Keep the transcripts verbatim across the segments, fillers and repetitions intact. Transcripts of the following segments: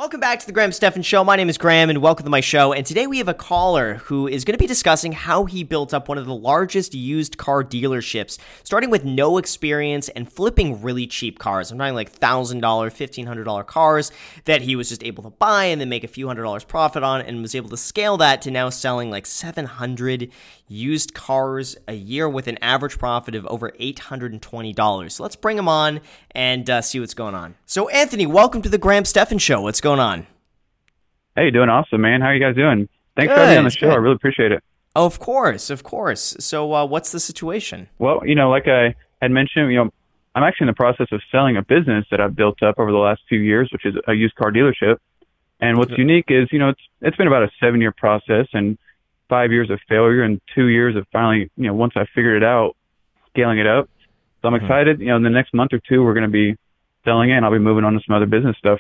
Welcome back to the Graham Stephan Show. My name is Graham, and welcome to my show. And today we have a caller who is going to be discussing how he built up one of the largest used car dealerships, starting with no experience and flipping really cheap cars. I'm talking like one thousand dollars, fifteen hundred dollars cars that he was just able to buy and then make a few hundred dollars profit on, and was able to scale that to now selling like seven hundred used cars a year with an average profit of over eight hundred twenty dollars. So let's bring him on and uh, see what's going on. So Anthony, welcome to the Graham Stephan Show. What's going on? Hey, doing awesome, man. How are you guys doing? Thanks Good, for having me on the show. good. I really appreciate it. Of course, of course. So uh, what's the situation? Well, you know, like I had mentioned, you know, I'm actually in the process of selling a business that I've built up over the last few years, which is a used car dealership. And what's unique is, you know, it's it's been about a seven-year process and five years of failure and two years of finally, you know, once I figured it out, scaling it up. So I'm excited. You know, in the next month or two, we're going to be selling it, and I'll be moving on to some other business stuff.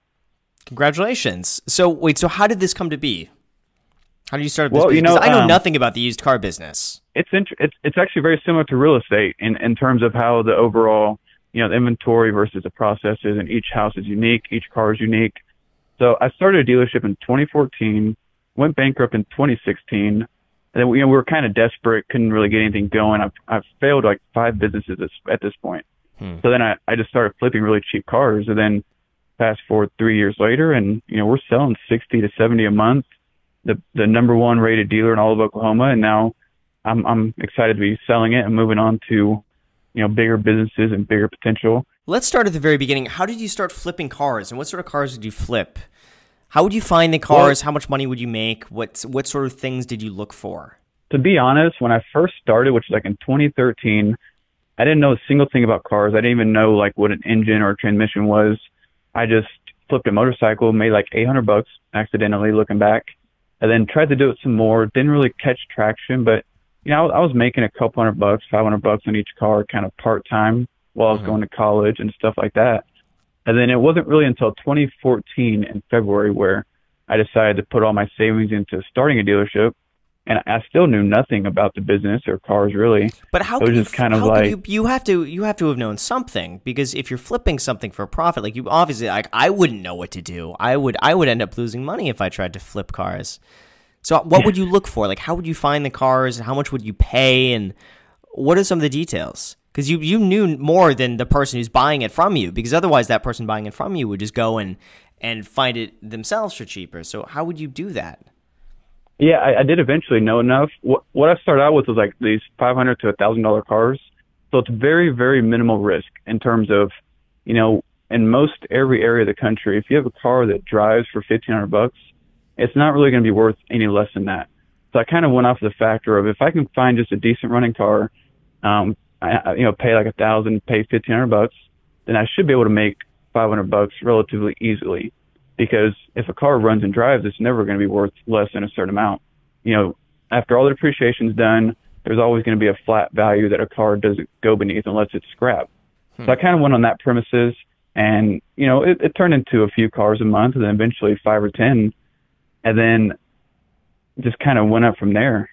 Congratulations. So wait, so how did this come to be? How did you start this Well, you business? know, 'Cause I know um, nothing about the used car business. It's int- it's it's actually very similar to real estate in in terms of how the overall, you know, the inventory versus the processes, and each house is unique, each car is unique. So I started a dealership in twenty fourteen, went bankrupt in twenty sixteen, and then we, you know, we were kind of desperate, couldn't really get anything going. I've I've failed like five businesses at, at this point. Hmm. So then I, I just started flipping really cheap cars, and then fast forward three years later, and you know, we're selling sixty to seventy a month. The the number one rated dealer in all of Oklahoma, and now I'm I'm excited to be selling it and moving on to, you know, bigger businesses and bigger potential. Let's start at the very beginning. How did you start flipping cars, and what sort of cars did you flip? How would you find the cars? Well, How much money would you make? What what sort of things did you look for? To be honest, when I first started, which was like in twenty thirteen, I didn't know a single thing about cars. I didn't even know like what an engine or a transmission was. I just flipped a motorcycle, made like eight hundred bucks accidentally looking back, and then tried to do it some more. Didn't really catch traction, but you know, I was making a couple hundred bucks, five hundred bucks on each car, kind of part time while I was mm-hmm. going to college and stuff like that. And then it wasn't really until twenty fourteen in February where I decided to put all my savings into starting a dealership. And I still knew nothing about the business or cars really. But how it was could just you, kind of how like could you, you have to you have to have known something, because if you're flipping something for a profit, like you obviously, like I wouldn't know what to do. I would I would end up losing money if I tried to flip cars. So what would you look for? Like, how would you find the cars, and how much would you pay, and what are some of the details? Because you you knew more than the person who's buying it from you, because otherwise that person buying it from you would just go and and find it themselves for cheaper. So how would you do that? Yeah, I, I did eventually know enough. What, what I started out with was like these five hundred to one thousand dollars cars. So it's very, very minimal risk in terms of, you know, in most every area of the country, if you have a car that drives for fifteen hundred bucks, it's not really going to be worth any less than that. So I kind of went off the factor of if I can find just a decent running car, um, I, you know, pay like a thousand, pay fifteen hundred bucks, then I should be able to make five hundred bucks relatively easily. Because if a car runs and drives, it's never going to be worth less than a certain amount. You know, after all the depreciation's done, there's always going to be a flat value that a car doesn't go beneath unless it's scrap. Hmm. So I kind of went on that premises, and, you know, it, it turned into a few cars a month, and then eventually five or ten, and then just kind of went up from there.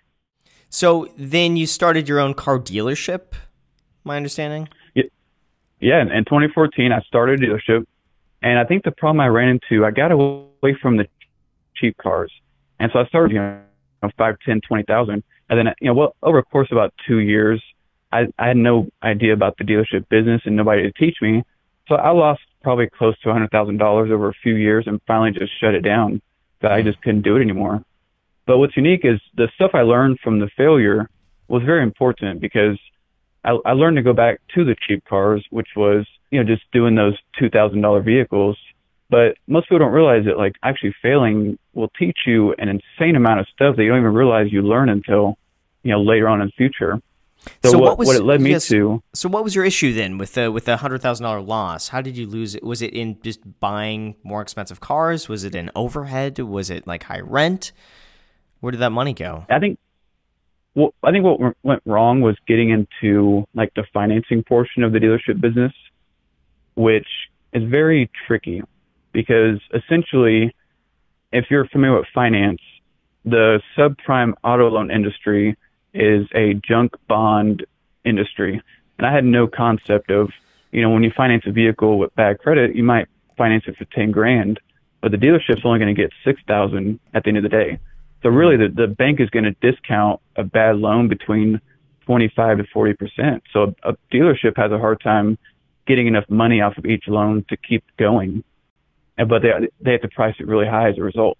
So then you started your own car dealership, my understanding? Yeah, yeah. In twenty fourteen, I started a dealership. And I think the problem I ran into, I got away from the cheap cars. And so I started, you know, five, ten, twenty thousand. And then, you know, well, over a course of about two years, I, I had no idea about the dealership business and nobody to teach me. So I lost probably close to one hundred thousand dollars over a few years and finally just shut it down. That I just couldn't do it anymore. But what's unique is the stuff I learned from the failure was very important, because I, I learned to go back to the cheap cars, which was, you know, just doing those two thousand dollars vehicles. But most people don't realize that, like, actually failing will teach you an insane amount of stuff that you don't even realize you learn until, you know, later on in the future. So, so what, what, was, what it led me yes, to. So what was your issue then with the with the one hundred thousand dollars loss? How did you lose it? Was it in just buying more expensive cars? Was it in overhead? Was it like high rent? Where did that money go? I think well, I think what went wrong was getting into like the financing portion of the dealership business, which is very tricky, because essentially, if you're familiar with finance, the subprime auto loan industry is a junk bond industry. And I had no concept of, you know, when you finance a vehicle with bad credit, you might finance it for ten grand. but the dealership's only going to get six thousand at the end of the day. So really, the, the bank is going to discount a bad loan between twenty-five to forty percent. So a, a dealership has a hard time getting enough money off of each loan to keep going, and but they they have to price it really high as a result.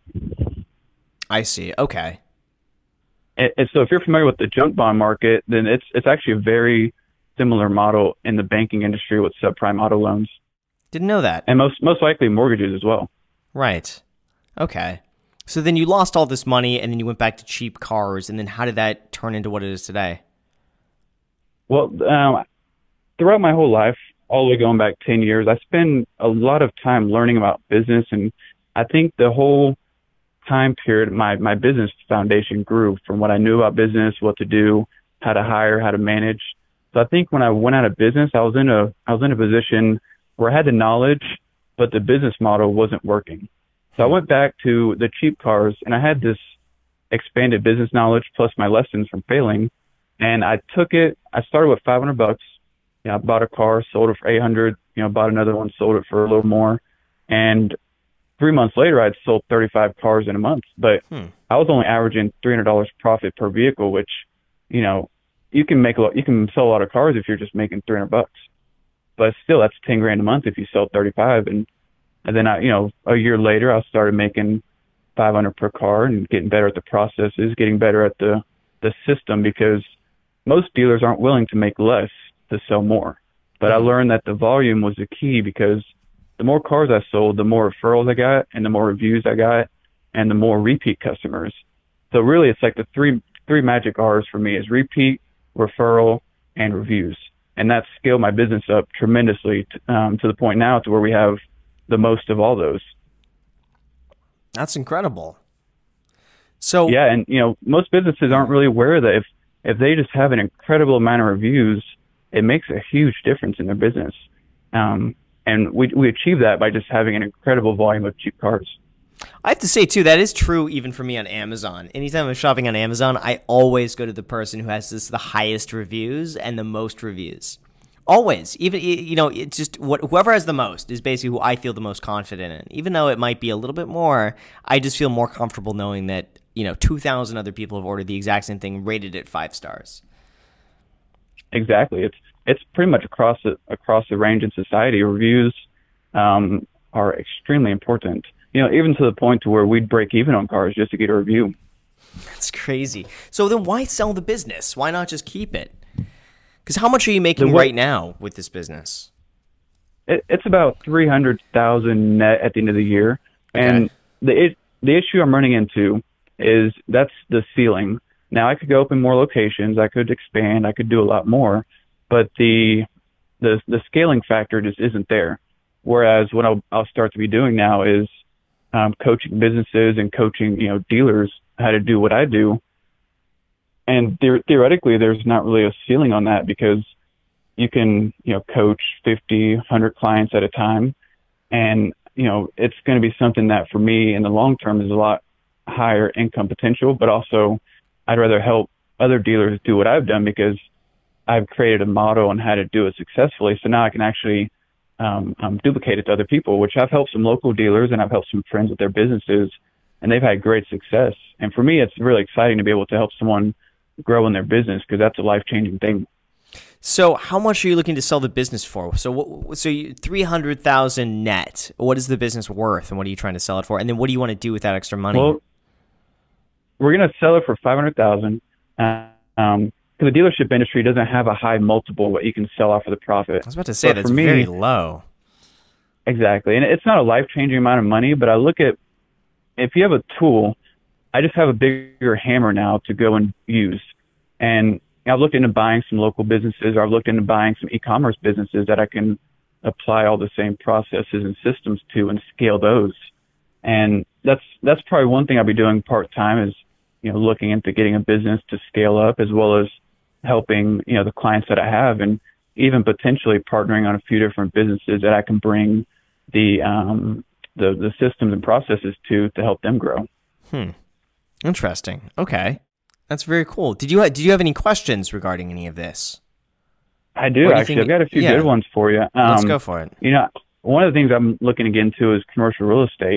I see. Okay. And, and so if you're familiar with the junk bond market, then it's it's actually a very similar model in the banking industry with subprime auto loans. Didn't know that. And most most likely mortgages as well. Right. Okay. So then you lost all this money and then you went back to cheap cars. And then how did that turn into what it is today? Well, um, throughout my whole life, all the way going back ten years, I spend a lot of time learning about business. And I think the whole time period, my, my business foundation grew from what I knew about business, what to do, how to hire, how to manage. So I think when I went out of business, I was in a I was in a position where I had the knowledge, but the business model wasn't working. So I went back to the cheap cars, and I had this expanded business knowledge plus my lessons from failing, and I took it. I started with five hundred bucks. You know, I bought a car, sold it for eight hundred. You know, bought another one, sold it for a little more, and three months later, I'd sold thirty-five cars in a month. But hmm. I was only averaging three hundred dollars profit per vehicle, which, you know, you can make a lot. You can sell a lot of cars if you're just making three hundred bucks. But still, that's ten grand a month if you sell thirty-five. And, and then I, you know, a year later, I started making five hundred per car and getting better at the processes, getting better at the, the system, because most dealers aren't willing to make less to sell more. But I learned that the volume was the key, because the more cars I sold, the more referrals I got and the more reviews I got and the more repeat customers. So really, it's like the three, three magic R's for me is repeat, referral, and reviews. And that's scaled my business up tremendously to, um, to the point now to where we have the most of all those. That's incredible. So yeah, and you know, most businesses aren't really aware that if if they just have an incredible amount of reviews, it makes a huge difference in their business. Um, and we we achieve that by just having an incredible volume of cheap cars. I have to say, too, that is true even for me on Amazon. Anytime I'm shopping on Amazon, I always go to the person who has this, the highest reviews and the most reviews. Always. Even, you know, it's just what, whoever has the most is basically who I feel the most confident in. Even though it might be a little bit more, I just feel more comfortable knowing that, you know, two thousand other people have ordered the exact same thing, rated it five stars. Exactly. It's it's pretty much across the, across the range in society. Reviews um, are extremely important. You know, even to the point to where we'd break even on cars just to get a review. That's crazy. So then why sell the business? Why not just keep it? Because how much are you making right now with this business? It, it's about three hundred thousand dollars net at the end of the year. Okay. And the it, the issue I'm running into is that's the ceiling. Now, I could go open more locations. I could expand. I could do a lot more. But the the, the scaling factor just isn't there. Whereas what I'll, I'll start to be doing now is Um, coaching businesses and coaching, you know, dealers how to do what I do. And the- theoretically, there's not really a ceiling on that, because you can, you know, coach fifty, one hundred clients at a time. And, you know, it's going to be something that for me in the long term is a lot higher income potential, but also I'd rather help other dealers do what I've done, because I've created a model on how to do it successfully. So now I can actually Um, um, duplicate it to other people, which I've helped some local dealers and I've helped some friends with their businesses, and they've had great success. And for me, it's really exciting to be able to help someone grow in their business, because that's a life-changing thing. So how much are you looking to sell the business for? So what, so you, three hundred thousand net, what is the business worth, and what are you trying to sell it for? And then what do you want to do with that extra money? Well, we're going to sell it for five hundred thousand dollars. Um, the dealership industry doesn't have a high multiple what you can sell off of the profit. I was about to say, but that's for me, very low. Exactly. And it's not a life-changing amount of money, but I look at, if you have a tool, I just have a bigger hammer now to go and use. And I've looked into buying some local businesses, or I've looked into buying some e-commerce businesses that I can apply all the same processes and systems to and scale those. And that's, that's probably one thing I'll be doing part-time is, you know, looking into getting a business to scale up, as well as helping, you know, the clients that I have, and even potentially partnering on a few different businesses that I can bring the um, the, the systems and processes to to help them grow. Hmm. Interesting. Okay, that's very cool. Did you ha- did you have any questions regarding any of this? I do actually. Think, I've got a few yeah. good ones for you. Um, Let's go for it. You know, one of the things I'm looking to get into is commercial real estate.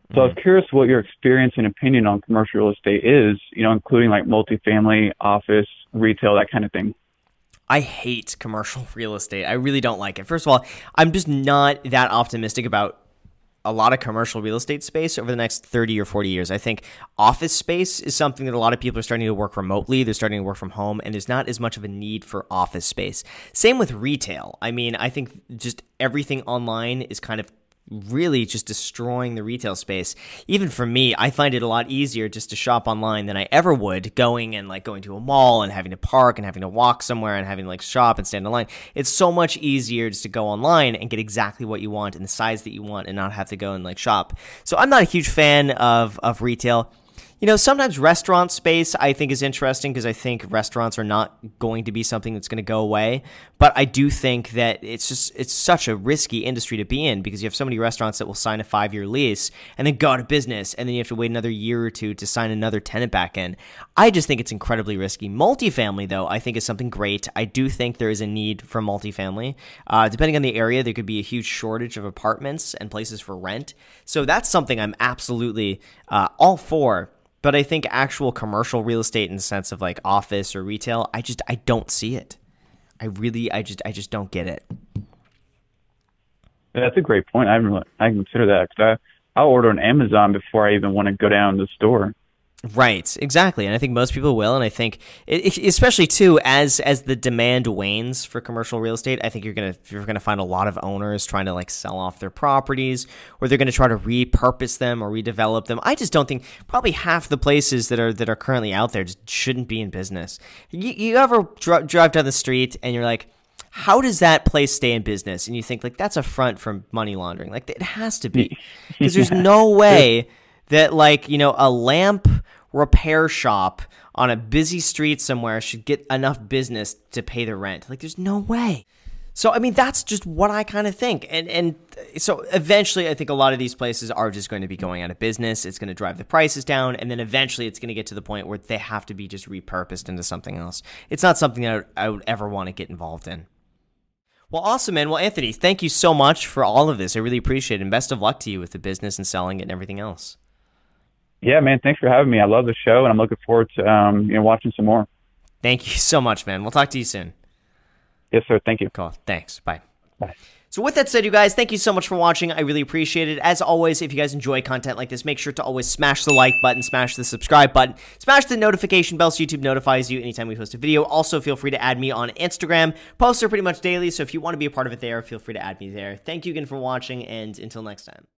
So I was curious what your experience and opinion on commercial real estate is, you know, including like multifamily, office, retail, that kind of thing. I hate commercial real estate. I really don't like it. First of all, I'm just not that optimistic about a lot of commercial real estate space over the next thirty or forty years. I think office space is something that a lot of people are starting to work remotely. They're starting to work from home, and there's not as much of a need for office space. Same with retail. I mean, I think just everything online is kind of really just destroying the retail space. Even for me, I find it a lot easier just to shop online than I ever would going and like going to a mall and having to park and having to walk somewhere and having to like shop and stand in line. It's so much easier just to go online and get exactly what you want in the size that you want and not have to go and like shop. So I'm not a huge fan of of retail. You know, sometimes restaurant space I think is interesting because I think restaurants are not going to be something that's going to go away. But I do think that it's just it's such a risky industry to be in because you have so many restaurants that will sign a five-year lease and then go out of business, and then you have to wait another year or two to sign another tenant back in. I just think it's incredibly risky. Multifamily, though, I think is something great. I do think there is a need for multifamily. Uh, depending on the area, there could be a huge shortage of apartments and places for rent. So that's something I'm absolutely uh, all for. But I think actual commercial real estate in the sense of like office or retail, I just I don't see it. I really I just I just don't get it. That's a great point. I haven't really, I consider that because I I'll order on Amazon before I even want to go down to the store. Right, exactly, and I think most people will, and I think, it, especially too, as as the demand wanes for commercial real estate, I think you're gonna you're gonna find a lot of owners trying to like sell off their properties, or they're gonna try to repurpose them or redevelop them. I just don't think probably half the places that are that are currently out there just shouldn't be in business. You, you ever dr- drive down the street and you're like, how does that place stay in business? And you think like that's a front from money laundering. Like it has to be, because there's no way that like, you know, a lamp repair shop on a busy street somewhere should get enough business to pay the rent. Like there's no way. So, I mean, that's just what I kind of think. And and so eventually I think a lot of these places are just going to be going out of business. It's going to drive the prices down. And then eventually it's going to get to the point where they have to be just repurposed into something else. It's not something that I would ever want to get involved in. Well, awesome, man. Well, Anthony, thank you so much for all of this. I really appreciate it. And best of luck to you with the business and selling it and everything else. Yeah, man. Thanks for having me. I love the show, and I'm looking forward to um, you know watching some more. Thank you so much, man. We'll talk to you soon. Yes, sir. Thank you. Cool. Thanks. Bye. Bye. So with that said, you guys, thank you so much for watching. I really appreciate it. As always, if you guys enjoy content like this, make sure to always smash the like button, smash the subscribe button, smash the notification bell so YouTube notifies you anytime we post a video. Also, feel free to add me on Instagram. Posts are pretty much daily, so if you want to be a part of it there, feel free to add me there. Thank you again for watching, and until next time.